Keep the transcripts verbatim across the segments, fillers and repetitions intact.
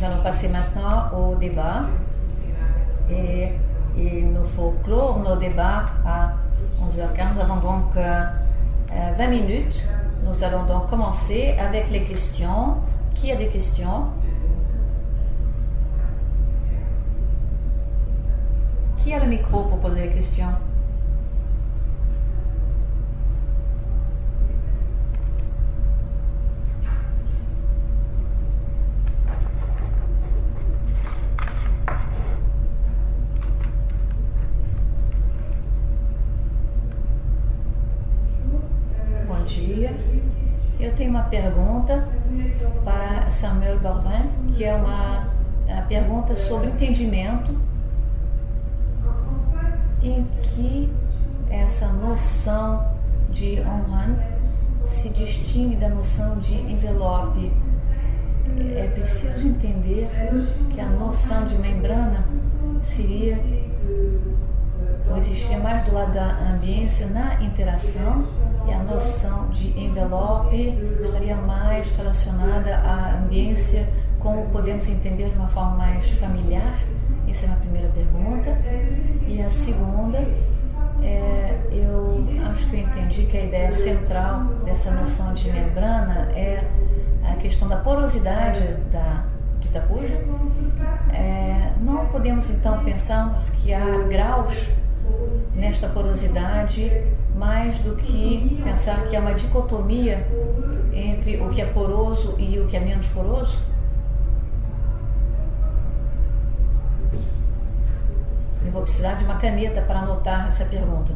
nous allons passer maintenant au débat. Et il nous faut clore nos débats à onze heures quinze. Nous avons donc euh, vingt minutes. Nous allons donc commencer avec les questions. Qui a des questions? Qui a le micro pour poser les questions? Bom dia. Eu tenho uma pergunta para Samuel Baldwin, que é uma, uma pergunta sobre entendimento, em que essa noção de Ayn Rand se distingue da noção de envelope. É preciso entender que a noção de membrana seria, ou existiria mais do lado da ambiência na interação, e a noção de envelope estaria mais relacionada à ambiência, como podemos entender de uma forma mais familiar. Essa é a primeira pergunta. E a segunda, é, eu acho que eu entendi que a ideia central dessa noção de membrana é a questão da porosidade da, de Tapuja. É, não podemos então pensar que há graus nesta porosidade, mais do que pensar que há uma dicotomia entre o que é poroso e o que é menos poroso? Eu vou precisar de uma caneta para anotar essa pergunta.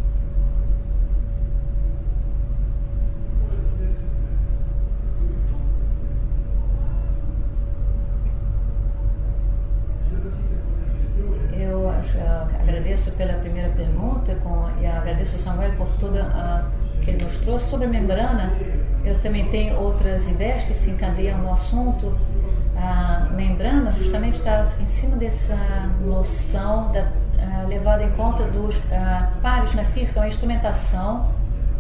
Eu acho, agradeço pela primeira pergunta com, e agradeço ao Samuel por toda a que ele nos trouxe. Sobre a membrana, eu também tenho outras ideias que se encadeiam no assunto. A membrana justamente está em cima dessa noção da, uh, levada em conta dos uh, pares na física, uma instrumentação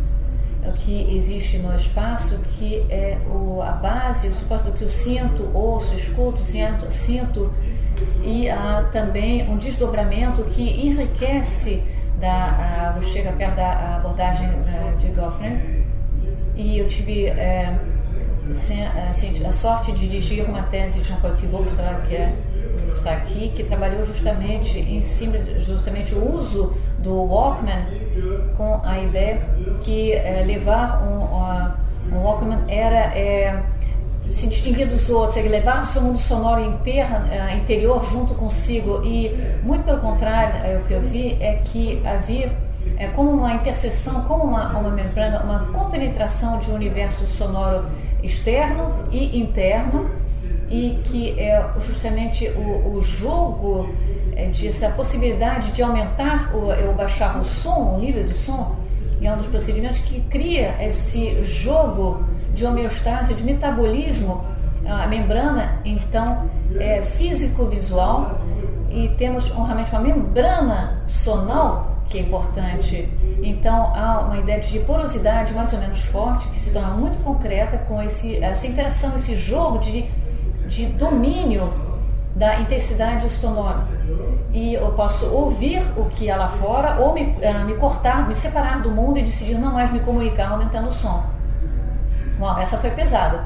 que existe no espaço, que é o, a base, o suposto do que eu sinto, ouço, escuto, sinto, sinto e há também um desdobramento que enriquece, da, a, chega perto da abordagem da, de Goffman. E eu tive é, sem, assim, a sorte de dirigir uma tese de Jean-Paul Thibault, que está, que é, está aqui, que trabalhou justamente em cima, justamente o uso do Walkman, com a ideia que é, levar um, um Walkman era é, se distinguir dos outros, ele levar o seu mundo sonoro interno, interior junto consigo. E muito pelo contrário, é, o que eu vi é que havia é, como uma interseção, como uma, uma membrana, uma compenetração de um universo sonoro externo e interno, e que é justamente o, o jogo é, dessa possibilidade de aumentar ou, ou baixar o som, o nível de som, e é um dos procedimentos que cria esse jogo de homeostase, de metabolismo. A membrana, então, é físico-visual, e temos realmente uma membrana sonal que é importante. Então, há uma ideia de porosidade mais ou menos forte, que se torna muito concreta com esse, essa interação, esse jogo de, de domínio da intensidade sonora. E eu posso ouvir o que há lá fora, ou me, uh, me cortar, me separar do mundo e decidir não mais me comunicar aumentando o som. Bom, essa foi pesada.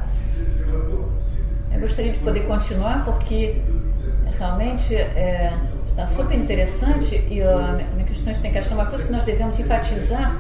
Eu gostaria de poder continuar, porque realmente é, está super interessante. E a minha questão tem que achar uma coisa que nós devemos enfatizar,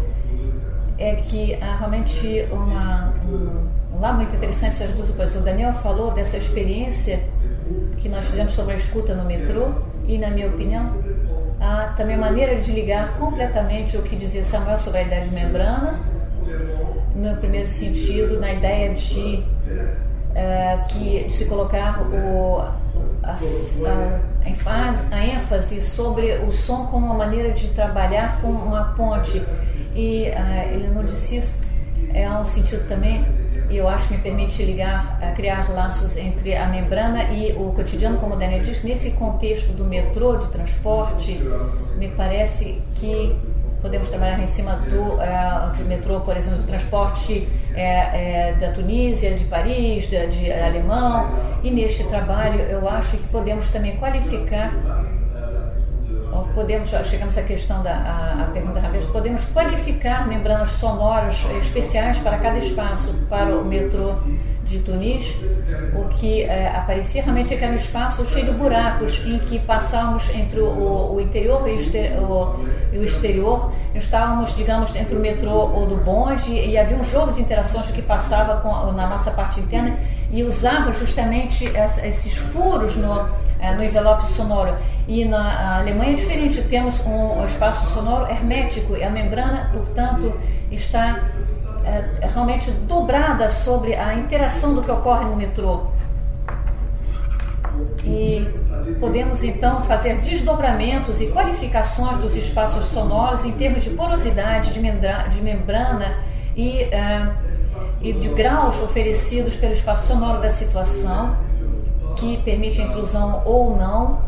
é que há realmente uma, um, um lado muito interessante essas duas coisas. O Daniel falou dessa experiência que nós fizemos sobre a escuta no metrô, e na minha opinião há também maneira de ligar completamente o que dizia Samuel sobre a ideia de membrana, no primeiro sentido, na ideia de, uh, que, de se colocar o, a, a, a, ênfase, a ênfase sobre o som como uma maneira de trabalhar com uma ponte. E uh, ele não disse isso, é um sentido também, e eu acho que me permite ligar, uh, criar laços entre a membrana e o cotidiano, como o Daniel disse. Nesse contexto do metrô, de transporte, me parece que podemos trabalhar em cima do, uh, do metrô, por exemplo, do transporte é, é, da Tunísia, de Paris, de, de alemão, e neste trabalho eu acho que podemos também qualificar, podemos, chegamos à questão da a, a pergunta rápida, podemos qualificar membranas sonoras especiais para cada espaço, para o metrô de Tunis, o que é, aparecia realmente que era um espaço cheio de buracos em que passávamos entre o, o interior e o, exter, o, e o exterior, estávamos, digamos, entre o metrô ou do bonde, e havia um jogo de interações que passava com, na nossa parte interna e usava justamente esses furos no, no envelope sonoro. E na Alemanha é diferente, temos um espaço sonoro hermético e a membrana, portanto, está é, realmente dobrada sobre a interação do que ocorre no metrô. E podemos então fazer desdobramentos e qualificações dos espaços sonoros em termos de porosidade, de, membra, de membrana e, é, e de graus oferecidos pelo espaço sonoro da situação, que permite a intrusão ou não,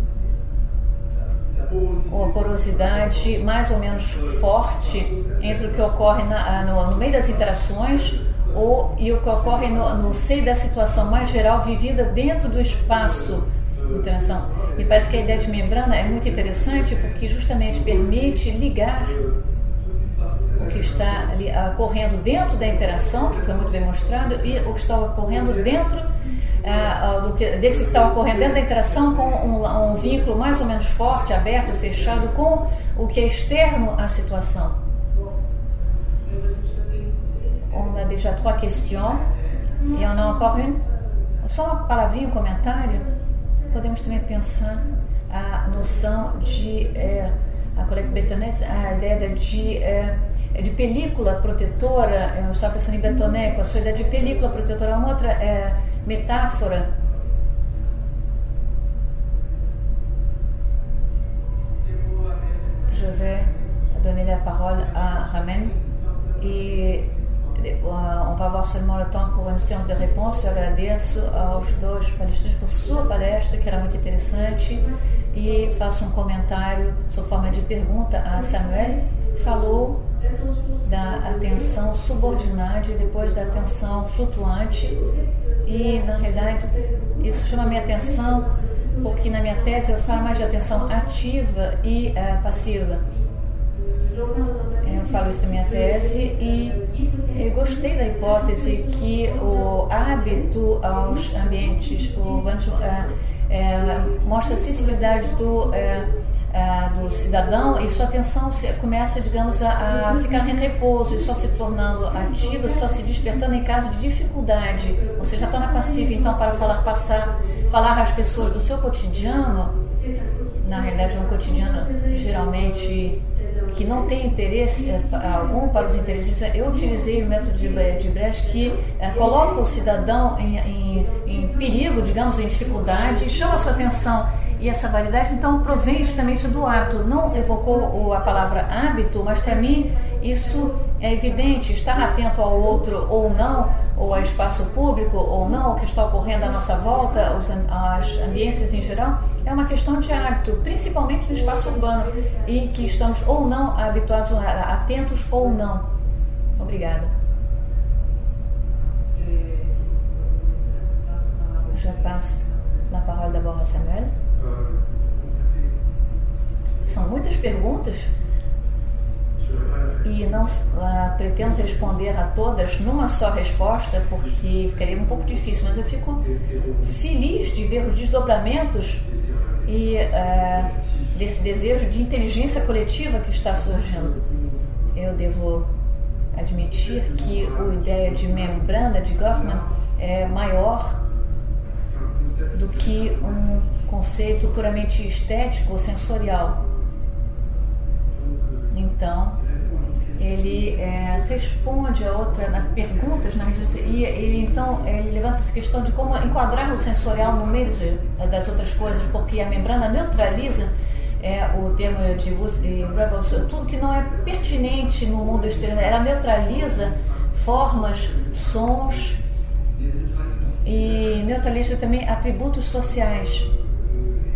ou a porosidade mais ou menos forte entre o que ocorre na, no, no meio das interações ou, e o que ocorre no, no seio da situação mais geral vivida dentro do espaço de interação. Me parece que a ideia de membrana é muito interessante porque justamente permite ligar o que está ali, ocorrendo dentro da interação, que foi muito bem mostrado, e o que está ocorrendo dentro Uh, do que, desse que está ocorrendo dentro da interação com um, um vínculo mais ou menos forte, aberto, fechado, com o que é externo à situação. On a déjà trois questions. E on a encore une. Só uma palavrinha, um comentário. Podemos também pensar a noção de, é, a colega Betonet, a ideia de, é, de película protetora. Eu estava pensando em Betonet, com a sua ideia de película protetora. Uma outra é, metáfora. Je vais donner la parole à Ramen e uh, on va avoir seulement le temps pour une séance de réponse. Eu agradeço aos dois palestrantes por sua palestra, que era muito interessante, e faço um comentário sob forma de pergunta a Samuel. Falou da atenção subordinada e depois da atenção flutuante, e na realidade isso chama a minha atenção porque na minha tese eu falo mais de atenção ativa e uh, passiva. Eu falo isso na minha tese e eu gostei da hipótese que o hábito aos ambientes, o Bancho, uh, uh, mostra a sensibilidade do uh, Uh, do cidadão, e sua atenção se, começa, digamos, a, a ficar em repouso e só se tornando ativa, só se despertando em caso de dificuldade, ou seja, já torna passiva. Então, para falar, passar, falar às pessoas do seu cotidiano, na realidade, um cotidiano geralmente que não tem interesse é, algum para os interesses, eu utilizei o método de, de Brecht que é, coloca o cidadão em, em, em perigo, digamos, em dificuldade, chama a sua atenção. E essa variedade, então, provém justamente do hábito. Não evocou a palavra hábito, mas para mim isso é evidente. Estar atento ao outro ou não, ou ao espaço público ou não, o que está ocorrendo à nossa volta, os, as ambiências em geral, é uma questão de hábito, principalmente no espaço urbano, e que estamos ou não habituados, atentos ou não. Obrigada. Je passe la parole d'abord a Samuel. São muitas perguntas e não uh, pretendo responder a todas numa só resposta porque ficaria um pouco difícil, mas eu fico feliz de ver os desdobramentos e uh, desse desejo de inteligência coletiva que está surgindo. Eu devo admitir que a ideia de membrana de Goffman é maior do que um conceito puramente estético ou sensorial. Então, ele é, responde a outra na, perguntas na, e ele, então ele levanta essa questão de como enquadrar o sensorial no meio das outras coisas, porque a membrana neutraliza é, o termo de Revels, tudo que não é pertinente no mundo exterior. Ela neutraliza formas, sons e neutraliza também atributos sociais.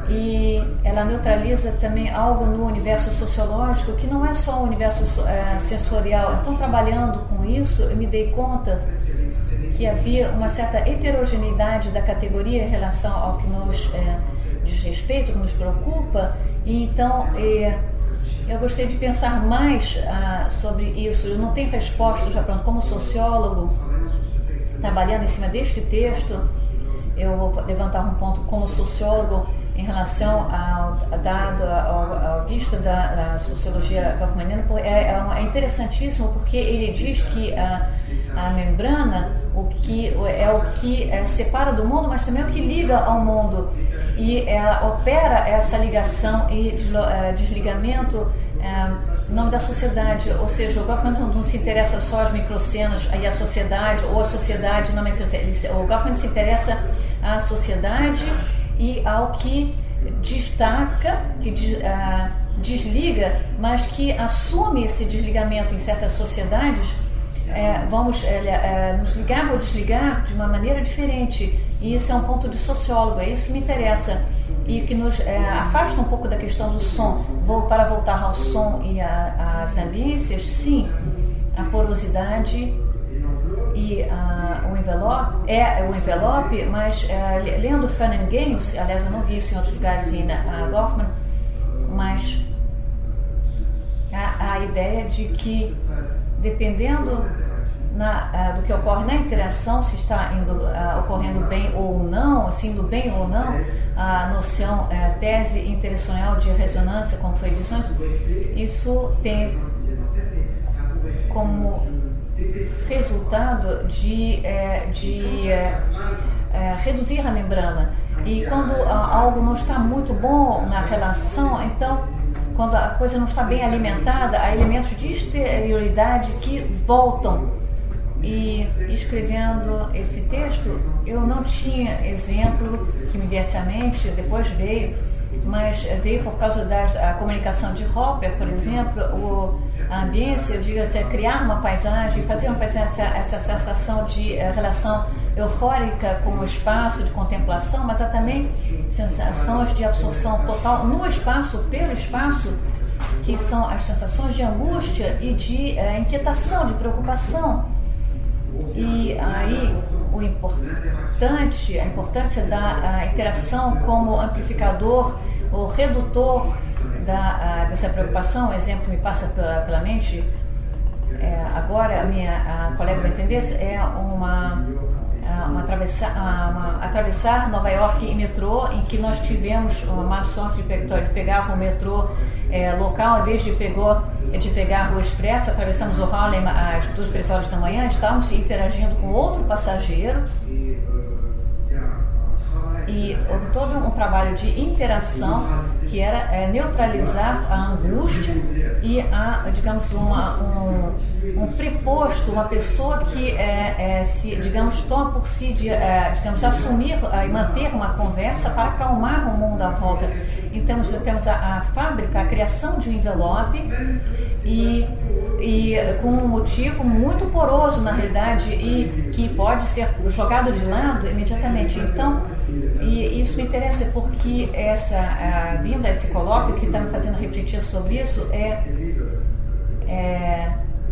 e ela neutraliza também algo no universo sociológico que não é só o universo é, sensorial. Então, trabalhando com isso, eu me dei conta que havia uma certa heterogeneidade da categoria em relação ao que nos é, diz respeito, que nos preocupa, e então é, eu gostei de pensar mais ah, sobre isso. Eu não tenho resposta já pronto. Como sociólogo, trabalhando em cima deste texto, eu vou levantar um ponto como sociólogo em relação ao dado, ao, ao vista da, da sociologia goffmaniana. É, é interessantíssimo porque ele diz que a, a membrana o que, é o que é, separa do mundo, mas também é o que liga ao mundo. E ela opera essa ligação e desligamento é, em nome da sociedade. Ou seja, o Goffman não se interessa só às microcenas e à sociedade, ou a sociedade não microcena. O Goffman se interessa à sociedade e ao que destaca, que uh, desliga, mas que assume esse desligamento em certas sociedades. É, vamos é, é, nos ligar ou desligar de uma maneira diferente, e isso é um ponto de sociólogo, é isso que me interessa e que nos é, afasta um pouco da questão do som. Vou para voltar ao som e às ambiências. Sim, a porosidade e uh, o envelope é o envelope, mas uh, lendo Fun and Games, aliás eu não vi isso em outros lugares em uh, Goffman, mas a, a ideia de que dependendo na, uh, do que ocorre na interação, se está indo, uh, ocorrendo bem ou não, se indo bem ou não, a noção, uh, tese interacional de ressonância, como foi dito antes, isso tem como resultado de, é, de é, é, reduzir a membrana. E quando a, algo não está muito bom na relação, então, quando a coisa não está bem alimentada, há elementos de exterioridade que voltam. E escrevendo esse texto, eu não tinha exemplo que me viesse à mente, depois veio, mas veio por causa da comunicação de Hopper, por exemplo, o a ambiência, eu digo assim, criar uma paisagem, fazer uma paisagem, essa, essa sensação de uh, relação eufórica com o espaço, de contemplação, mas há também sensações de absorção total no espaço, pelo espaço, que são as sensações de angústia e de uh, inquietação, de preocupação. E aí o importante, a importância da interação como amplificador, o redutor Da, uh, dessa preocupação. Um exemplo que me passa pela, pela mente, é, agora a minha a colega vai entender, é uma, uma, atravessa, uma atravessar Nova York em metrô, em que nós tivemos uma má sorte de, de pegar o metrô é, local, em vez de, pegou, de pegar o expresso, atravessamos o Harlem às duas, três horas da manhã, estávamos interagindo com outro passageiro. E houve todo um trabalho de interação que era é, neutralizar a angústia e a, digamos, uma, um, um preposto, uma pessoa que é, é, se, digamos, toma por si de, é, digamos, assumir e é, manter uma conversa para acalmar o mundo à volta. Então temos a, a fábrica, a criação de um envelope e, e com um motivo muito poroso na realidade e que pode ser jogado de lado imediatamente. Então, e isso me interessa porque essa a vinda, esse colóquio que está me fazendo refletir sobre isso é, é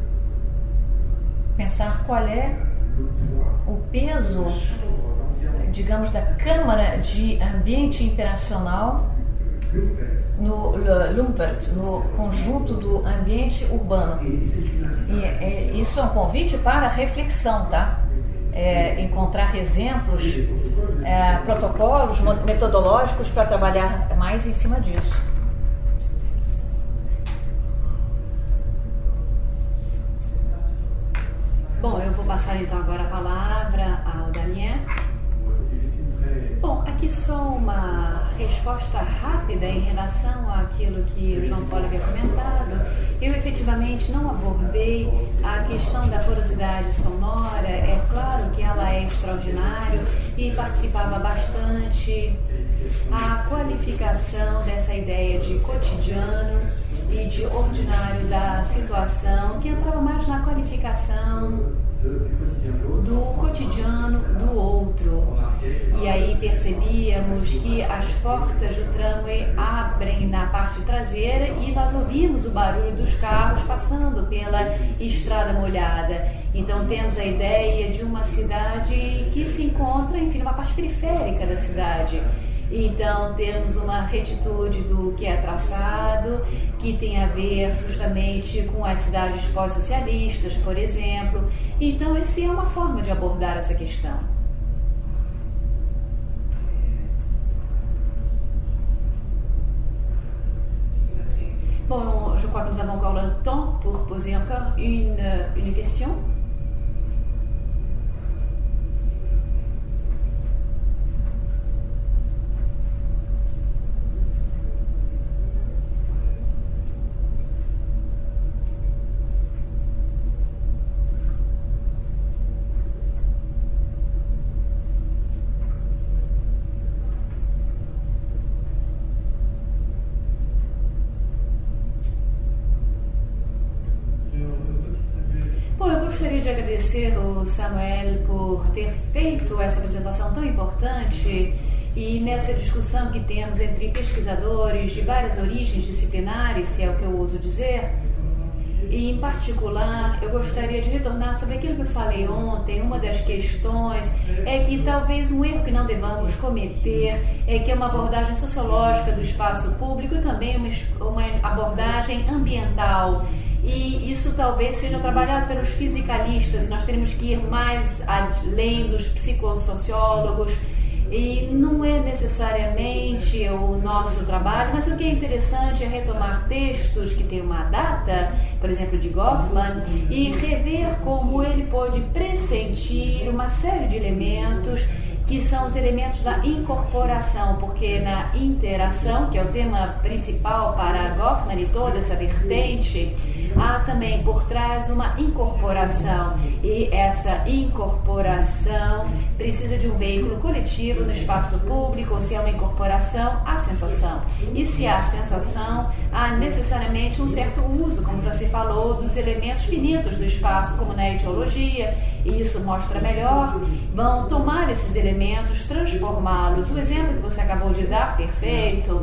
pensar qual é o peso, digamos, da Câmara de Ambiente Internacional no Lumpert, no conjunto do ambiente urbano. E é, isso é um convite para reflexão, tá? É, encontrar exemplos, é, protocolos metodológicos para trabalhar mais em cima disso. Bom, eu vou passar então agora a palavra ao Daniel. Bom, aqui só uma resposta rápida em relação àquilo que o João Paulo havia comentado. Eu efetivamente não abordei a questão da porosidade sonora. É claro que ela é extraordinária e participava bastante. A qualificação dessa ideia de cotidiano e de ordinário da situação, que entrava mais na qualificação do cotidiano do outro. E aí percebíamos que as portas do tramway abrem na parte traseira e nós ouvimos o barulho dos carros passando pela estrada molhada. Então temos a ideia de uma cidade que se encontra, enfim, numa parte periférica da cidade. Então temos uma retitude do que é traçado, que tem a ver justamente com as cidades pós-socialistas, por exemplo. Então essa é uma forma de abordar essa questão. Bon, je crois que nous avons encore le temps pour poser encore une, une question. Gostaria de agradecer o Samuel por ter feito essa apresentação tão importante e nessa discussão que temos entre pesquisadores de várias origens disciplinares, se é o que eu uso dizer. E, em particular, eu gostaria de retornar sobre aquilo que eu falei ontem. Uma das questões é que talvez um erro que não devamos cometer é que é uma abordagem sociológica do espaço público e também uma, uma abordagem ambiental. E isso talvez seja trabalhado pelos fisicalistas, e nós teremos que ir mais além dos psicossociólogos, e não é necessariamente o nosso trabalho, mas o que é interessante é retomar textos que têm uma data, por exemplo, de Goffman, e rever como ele pode pressentir uma série de elementos que são os elementos da incorporação, porque na interação, que é o tema principal para Goffman e toda essa vertente, há também por trás uma incorporação, e essa incorporação precisa de um veículo coletivo no espaço público, ou se é uma incorporação, há sensação. E se há sensação, há necessariamente um certo uso, como já se falou, dos elementos finitos do espaço, como na etiologia, e isso mostra melhor, vão tomar esses elementos, transformá-los. O exemplo que você acabou de dar, perfeito,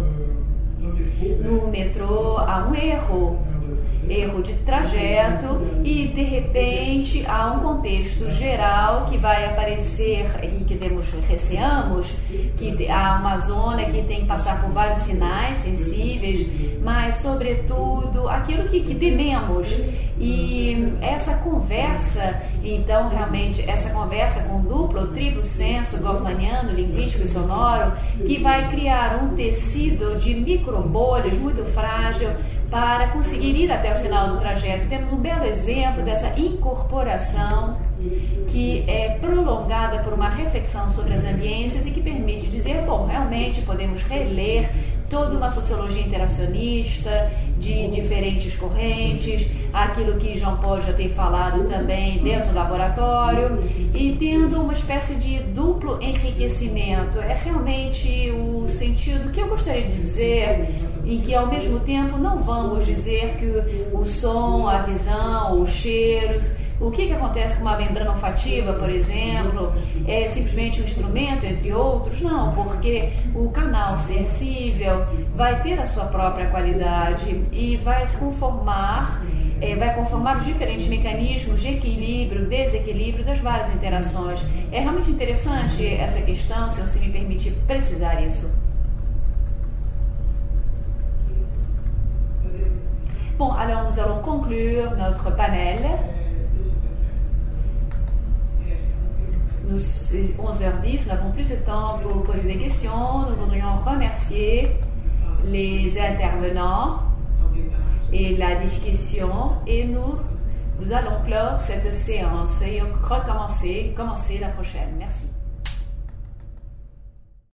no metrô há um erro, erro de trajeto, e de repente há um contexto geral que vai aparecer e que temos, receamos, que há uma zona que tem que passar por vários sinais sensíveis, mas sobretudo aquilo que, que tememos. E essa conversa, então realmente essa conversa com duplo ou triplo senso goffmaniano, linguístico e sonoro, que vai criar um tecido de microbolhas muito frágil para conseguir ir até o final do trajeto. Temos um belo exemplo dessa incorporação que é prolongada por uma reflexão sobre as ambiências e que permite dizer, bom, realmente podemos reler toda uma sociologia interacionista de diferentes correntes, aquilo que Jean Paul já tem falado também dentro do laboratório, e tendo uma espécie de duplo enriquecimento. É realmente o sentido que eu gostaria de dizer, em que ao mesmo tempo não vamos dizer que o som, a visão, os cheiros, o que, que acontece com uma membrana olfativa, por exemplo, é simplesmente um instrumento, entre outros? Não, porque o canal sensível vai ter a sua própria qualidade e vai se conformar, é, vai conformar os diferentes mecanismos de equilíbrio, desequilíbrio das várias interações. É realmente interessante essa questão, se você me permitir precisar isso. Bon, alors nous allons conclure notre panel. Nous, c'est onze heures dix, nous n'avons plus de temps pour poser des questions. Nous voudrions remercier les intervenants et la discussion, et nous, nous allons clore cette séance et recommencer commencer la prochaine. Merci.